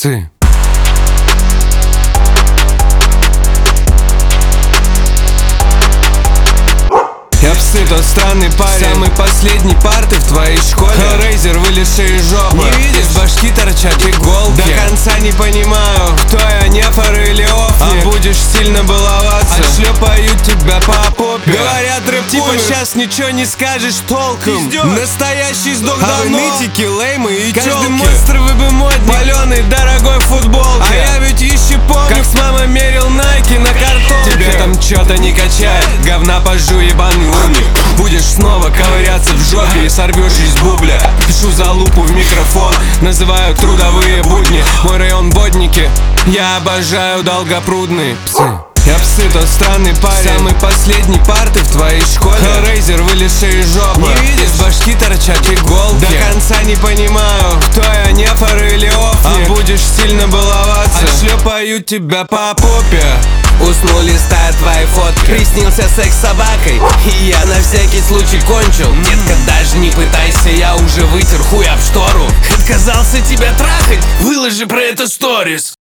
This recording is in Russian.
Псы. Я псы, тот странный парень, самый последний парты в твоей школе. Hellraiser, вылезший из жопы, не видишь, из башки торчат иголки. До конца не понимаю, кто я, нефор или офник. А будешь сильно баловаться, отшлепают тебя по попе. Говорят, рэп типа сейчас ничего не скажешь толком. Настоящий сдох давно. А вы нытики, леймы и тёлки. Каждый монстр вы бы модник, палёный, дорогой футболке. А я ведь еще помню, как с мамой мерил найки на картонке. Тебе там чё-то не качает, говна пожу, ебаный умник. Будешь снова ковыряться в жопе и сорвешь из бубля. Пишу за лупу в микрофон, называю трудовые будни. Мой район водники, я обожаю долгопрудные псы. Я псы, тот странный парень, самый последний парты в твоей школе. Hellraiser, вылезший из жопы, не видишь, из башки торчат иголки. До конца не понимаю, кто я, нефор или офник. А будешь сильно баловаться, отшлепают тебя по попе. Уснул, листая твои фотки, приснился секс с собакой, и я на всякий случай кончил. Детка, даже не пытайся, я уже вытер хуй об штору. Отказался тебя трахать, выложи про это сторис.